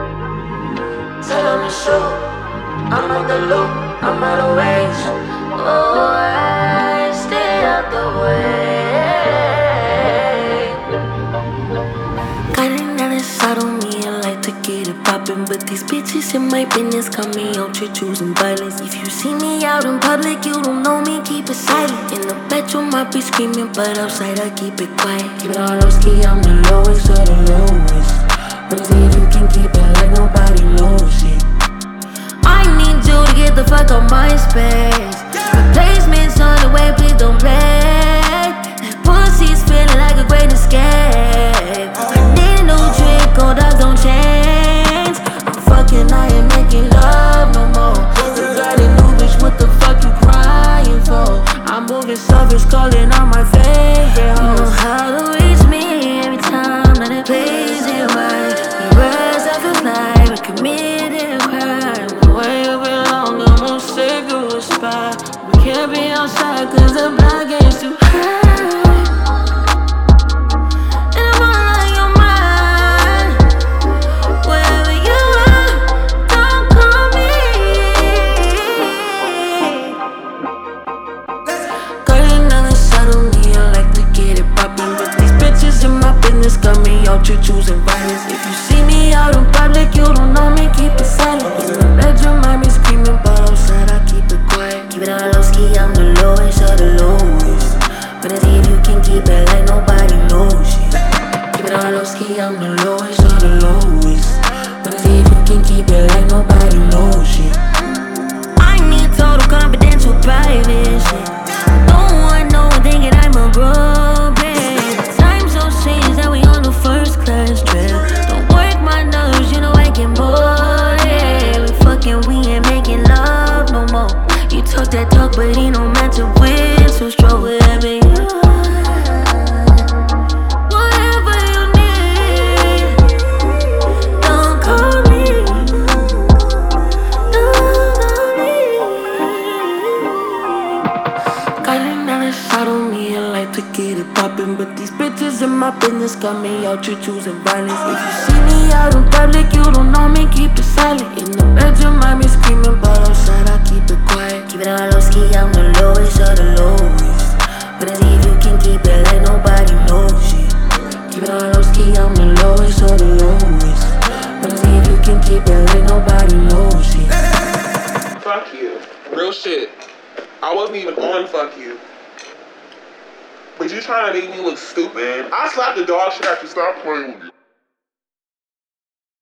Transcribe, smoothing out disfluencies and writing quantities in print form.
Tell them to shoot. I'm out the loop, I'm out of range. Oh, I stay out the way. Got another side on me, I like to get it poppin'. But these bitches in my business got me out here choosing violence. If you see me out in public, you don't know me, keep it silent. In the bedroom, I be screaming, but outside, I keep it quiet. Keep it all low-key, I'm the lowest of the lowest. But see if you can keep it like nobody knows it. I need you to get the fuck out my space. Replacements on the way, please don't play. That pussy's feeling like a great escape. I need a new trick, gold dogs don't change. I'm fucking, I ain't making love no more. You got a new bitch, what the fuck you crying for? I'm moving savage, calling out my favorite hoes. You know how to reach me every time that it plays it right. We rise up at night, we committed a crime. Where you belong, I'm gonna save you a spot. We can't be outside cause the block is too high. And I'm all on your mind. Wherever you are, don't call me. Got another side on me, I like to get it poppin'. But these bitches in my business got me out here choosing violence. If you see me out in public, you don't know me, keep it silent. In the bedroom, I be screaming, but outside I keep it quiet. Keep it all low-key, I'm the lowest of the lowest. But I see if you can keep it like nobody knows it. Keep it all low-key, I'm the lowest of the lowest. But I see if you can keep it like nobody knows it. I need total confidential private shit. Don't want no one thinking I'm a broke bitch. Time so strange that we on the first class trip. Don't work my nerves, you know I get bored. We fucking, we ain't making love no more. You talk that talk, but ain't no match to win. So strong, whatever you want, whatever you need. Don't call me, don't call me. Got another shot on me, I like to get it poppin'. But these bitches in my business got me out here choosing violence. If you see me out in public, you don't know me, keep it silent. In the bedroom, I be screaming, but outside I keep it quiet. Keep it all low-key, I'm the lowest of the lowest. But I see if you can keep it like nobody knows it. Keep it all low-key, I'm the lowest of the lowest. But I see if you can keep it like nobody knows it. Fuck you. Real shit. I wasn't even on fuck you. But you trying to make me look stupid? I slapped the dog shit after stop playing with you.